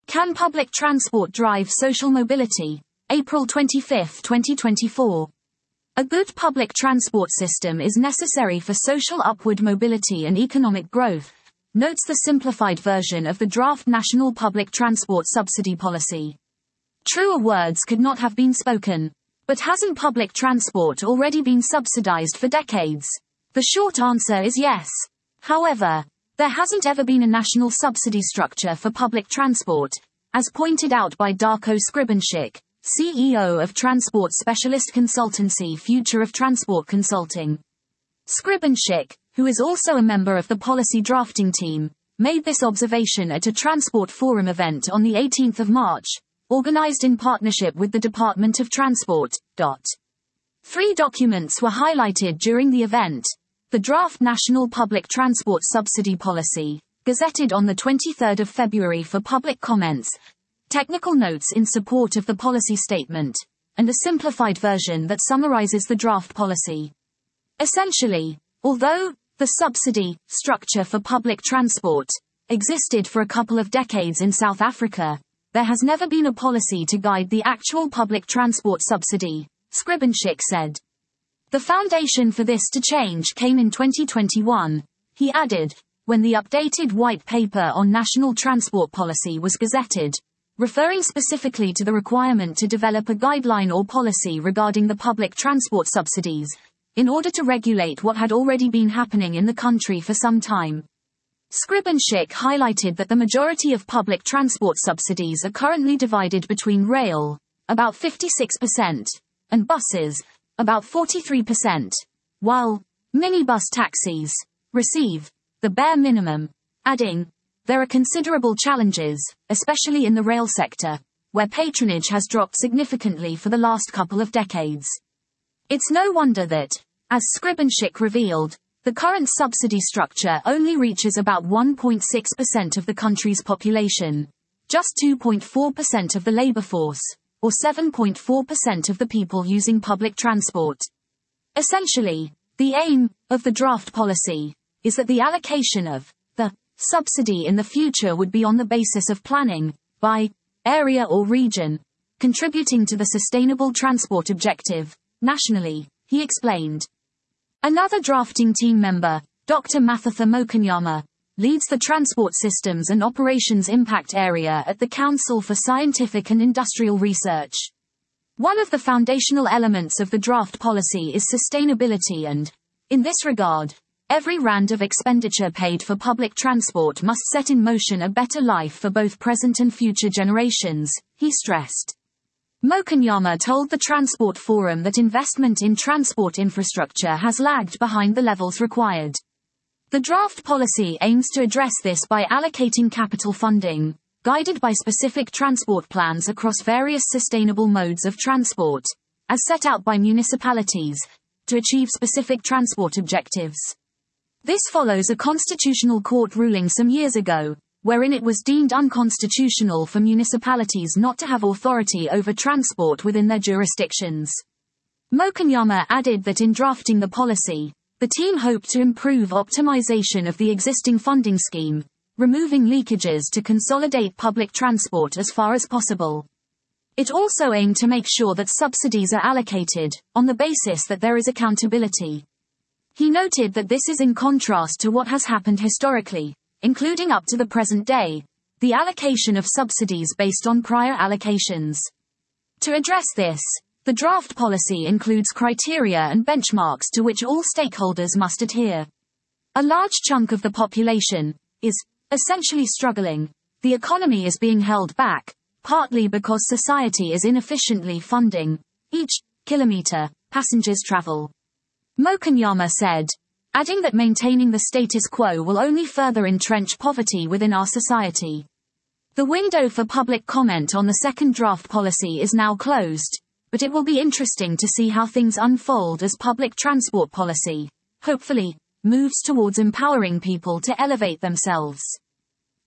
Can public transport drive social mobility? April 25, 2024. A good public transport system is necessary for social upward mobility and economic growth, notes the simplified version of the draft National Public Transport Subsidy Policy. Truer words could not have been spoken. But hasn't public transport already been subsidized for decades? The short answer is yes. However, there hasn't ever been a national subsidy structure for public transport, as pointed out by Darko Skribenchik, CEO of transport specialist consultancy Future of Transport Consulting. Skribenchik, who is also a member of the policy drafting team, made this observation at a Transport Forum event on the 18th of March, organized in partnership with the Department of Transport. 3 documents were highlighted during the event. The draft National Public Transport Subsidy Policy, gazetted on the 23rd of February for public comments, technical notes in support of the policy statement, and a simplified version that summarizes the draft policy. Essentially, although the subsidy structure for public transport existed for a couple of decades in South Africa, there has never been a policy to guide the actual public transport subsidy, Skribenchik said. The foundation for this to change came in 2021, he added, when the updated white paper on national transport policy was gazetted, referring specifically to the requirement to develop a guideline or policy regarding the public transport subsidies, in order to regulate what had already been happening in the country for some time. Skribenchik highlighted that the majority of public transport subsidies are currently divided between rail, about 56%, and buses, about 43%, while minibus taxis receive the bare minimum, adding, there are considerable challenges, especially in the rail sector, where patronage has dropped significantly for the last couple of decades. It's no wonder that, as Skribenchik revealed, the current subsidy structure only reaches about 1.6% of the country's population, just 2.4% of the labor force, or 7.4% of the people using public transport. Essentially, the aim of the draft policy is that the allocation of the subsidy in the future would be on the basis of planning, by area or region, contributing to the sustainable transport objective, nationally, he explained. Another drafting team member, Dr. Mathatha Mokonyama, leads the Transport Systems and Operations Impact Area at the Council for Scientific and Industrial Research. One of the foundational elements of the draft policy is sustainability and, in this regard, every rand of expenditure paid for public transport must set in motion a better life for both present and future generations, he stressed. Mokonyama told the Transport Forum that investment in transport infrastructure has lagged behind the levels required. The draft policy aims to address this by allocating capital funding, guided by specific transport plans across various sustainable modes of transport, as set out by municipalities, to achieve specific transport objectives. This follows a constitutional court ruling some years ago, wherein it was deemed unconstitutional for municipalities not to have authority over transport within their jurisdictions. Mokonyama added that in drafting the policy, the team hoped to improve optimization of the existing funding scheme, removing leakages to consolidate public transport as far as possible. It also aimed to make sure that subsidies are allocated, on the basis that there is accountability. He noted that this is in contrast to what has happened historically, including up to the present day, the allocation of subsidies based on prior allocations. To address this, the draft policy includes criteria and benchmarks to which all stakeholders must adhere. A large chunk of the population is essentially struggling. The economy is being held back, partly because society is inefficiently funding each kilometer passengers travel. Mokonyama said, adding that maintaining the status quo will only further entrench poverty within our society. The window for public comment on the second draft policy is now closed, but it will be interesting to see how things unfold as public transport policy, hopefully, moves towards empowering people to elevate themselves.